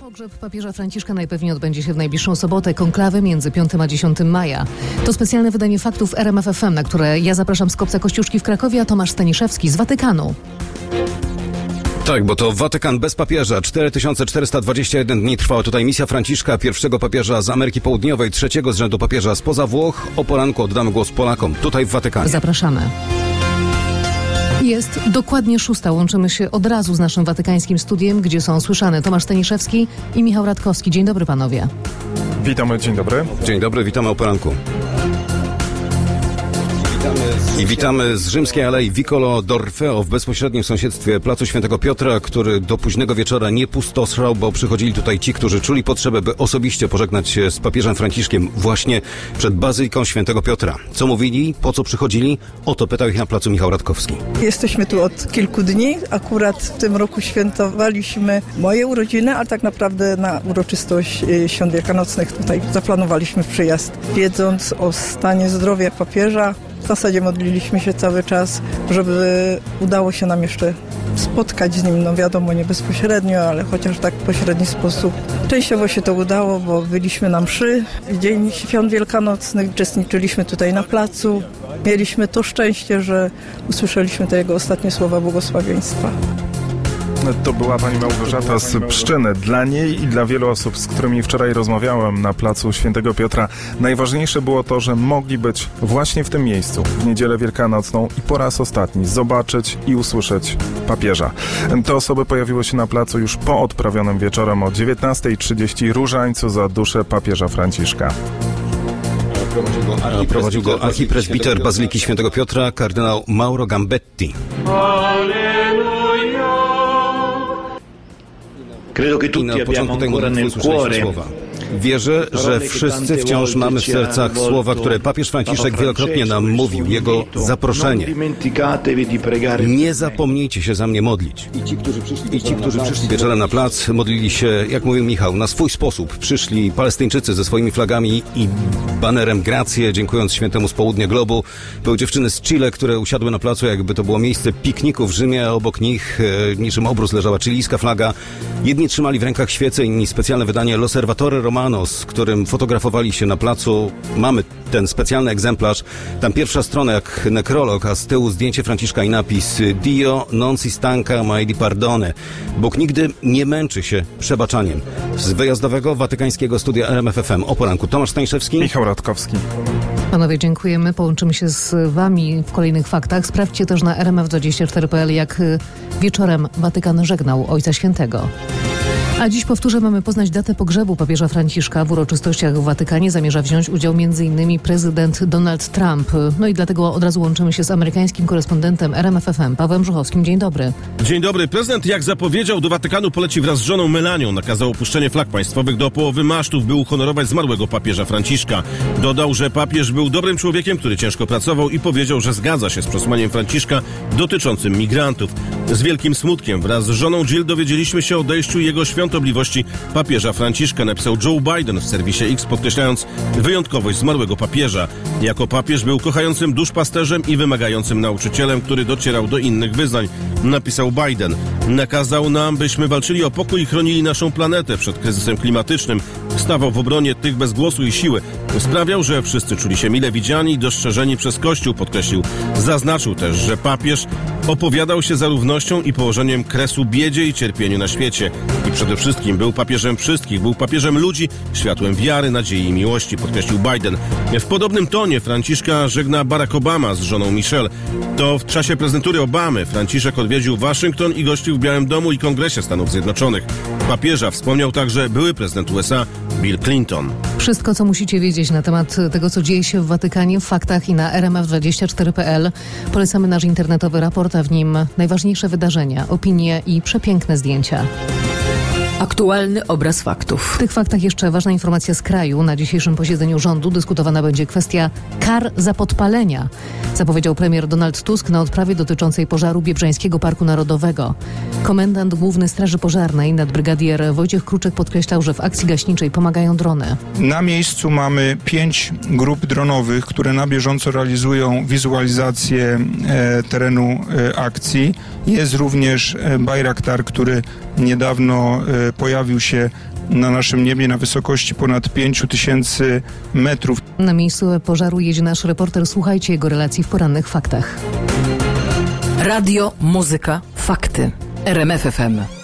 Pogrzeb papieża Franciszka najpewniej odbędzie się w najbliższą sobotę. Konklawy między 5 a 10 maja. To specjalne wydanie faktów RMF FM, na które ja zapraszam z Kopca Kościuszki w Krakowie, a Tomasz Staniszewski z Watykanu. Tak, bo to Watykan bez papieża. 4421 dni trwała tutaj misja Franciszka, pierwszego papieża z Ameryki Południowej, trzeciego z rzędu papieża spoza Włoch. O poranku oddamy głos Polakom, tutaj w Watykanie. Zapraszamy. Jest dokładnie 6. Łączymy się od razu z naszym watykańskim studiem, gdzie są słyszane Tomasz Staniszewski i Michał Radkowski. Dzień dobry, panowie. Witamy, dzień dobry. Dzień dobry, witamy o poranku. I witamy z rzymskiej alei Vicolo d'Orfeo w bezpośrednim sąsiedztwie Placu Świętego Piotra, który do późnego wieczora nie pustoszał, bo przychodzili tutaj ci, którzy czuli potrzebę, by osobiście pożegnać się z papieżem Franciszkiem właśnie przed Bazyliką Świętego Piotra. Co mówili, po co przychodzili? O to pytał ich na placu Michał Radkowski. Jesteśmy tu od kilku dni. Akurat w tym roku świętowaliśmy moje urodziny, a tak naprawdę na uroczystość Świąt Wielkanocnych tutaj zaplanowaliśmy przyjazd. Wiedząc o stanie zdrowia papieża, w zasadzie modliliśmy się cały czas, żeby udało się nam jeszcze spotkać z nim, no wiadomo, nie bezpośrednio, ale chociaż tak w pośredni sposób. Częściowo się to udało, bo byliśmy na mszy w dzień Świąt Wielkanocnych, uczestniczyliśmy tutaj na placu. Mieliśmy to szczęście, że usłyszeliśmy te jego ostatnie słowa błogosławieństwa. To była pani Małgorzata z Pszczyny. Dla niej i dla wielu osób, z którymi wczoraj rozmawiałem na placu Świętego Piotra, najważniejsze było to, że mogli być właśnie w tym miejscu w niedzielę wielkanocną i po raz ostatni zobaczyć i usłyszeć papieża. Te osoby pojawiły się na placu już po odprawionym wieczorem o 19:30 różańcu za duszę papieża Franciszka. Prowadził go archipresbiter Bazyliki Świętego Piotra, kardynał Mauro Gambetti. I na początku tej modlitwy usłyszeliśmy słowa. Wierzę, że wszyscy wciąż mamy w sercach słowa, które papież Franciszek wielokrotnie nam mówił, jego zaproszenie. Nie zapomnijcie się za mnie modlić. I ci, którzy przyszli wieczorem na plac, modlili się, jak mówił Michał, na swój sposób. Przyszli Palestyńczycy ze swoimi flagami i banerem Grację, dziękując świętemu z południa globu. Były dziewczyny z Chile, które usiadły na placu, jakby to było miejsce pikniku w Rzymie, a obok nich niczym obrus leżała chilijska flaga. Jedni trzymali w rękach świece, inni specjalne wydanie L'Osservatore Romano, z którym fotografowali się na placu. Mamy ten specjalny egzemplarz. Tam pierwsza strona jak nekrolog, a z tyłu zdjęcie Franciszka i napis Dio non si stanca mai di pardone. Bóg nigdy nie męczy się przebaczaniem. Z wyjazdowego watykańskiego studia RMF FM o poranku Tomasz Staniszewski, Michał Radkowski. Panowie, dziękujemy. Połączymy się z wami w kolejnych faktach. Sprawdźcie też na rmf24.pl, jak wieczorem Watykan żegnał Ojca Świętego. A dziś, powtórzę, mamy poznać datę pogrzebu papieża Franciszka. W uroczystościach w Watykanie zamierza wziąć udział m.in. prezydent Donald Trump. No i dlatego od razu łączymy się z amerykańskim korespondentem RMF FM, Pawłem Brzuchowskim. Dzień dobry. Dzień dobry. Prezydent, jak zapowiedział, do Watykanu poleci wraz z żoną Melanią. Nakazał opuszczenie flag państwowych do połowy masztów, by uhonorować zmarłego papieża Franciszka. Dodał, że papież był dobrym człowiekiem, który ciężko pracował i powiedział, że zgadza się z przesłaniem Franciszka dotyczącym migrantów. Z wielkim smutkiem wraz z żoną Jill dowiedzieliśmy się o odejściu jego świątobliwości papieża Franciszka, napisał Joe Biden w serwisie X, podkreślając wyjątkowość zmarłego papieża. Jako papież był kochającym duszpasterzem i wymagającym nauczycielem, który docierał do innych wyznań, napisał Biden. Nakazał nam, byśmy walczyli o pokój i chronili naszą planetę przed kryzysem klimatycznym. Stawał w obronie tych bez głosu i siły. Sprawiał, że wszyscy czuli się mile widziani i dostrzeżeni przez Kościół, podkreślił. Zaznaczył też, że papież opowiadał się za równością i położeniem kresu biedzie i cierpieniu na świecie. I przede wszystkim był papieżem wszystkich, był papieżem ludzi, światłem wiary, nadziei i miłości, podkreślił Biden. W podobnym tonie Franciszka żegna Barack Obama z żoną Michelle. To w czasie prezydentury Obamy Franciszek odwiedził Waszyngton i gościł w Białym Domu i Kongresie Stanów Zjednoczonych. Papieża wspomniał także były prezydent USA Bill Clinton. Wszystko, co musicie wiedzieć na temat tego, co dzieje się w Watykanie, w faktach i na rmf24.pl. Polecamy nasz internetowy raport, a w nim najważniejsze wydarzenia, opinie i przepiękne zdjęcia. Aktualny obraz faktów. W tych faktach jeszcze ważna informacja z kraju. Na dzisiejszym posiedzeniu rządu dyskutowana będzie kwestia kar za podpalenia. Zapowiedział premier Donald Tusk na odprawie dotyczącej pożaru Biebrzańskiego Parku Narodowego. Komendant Główny Straży Pożarnej, nadbrygadier Wojciech Kruczek, podkreślał, że w akcji gaśniczej pomagają drony. Na miejscu mamy 5 grup dronowych, które na bieżąco realizują wizualizację terenu akcji. Jest również Bayraktar, który niedawno pojawił się na naszym niebie na wysokości ponad 5000 metrów. Na miejscu pożaru jedzie nasz reporter. Słuchajcie jego relacji w porannych faktach. Radio, muzyka, fakty. RMF FM.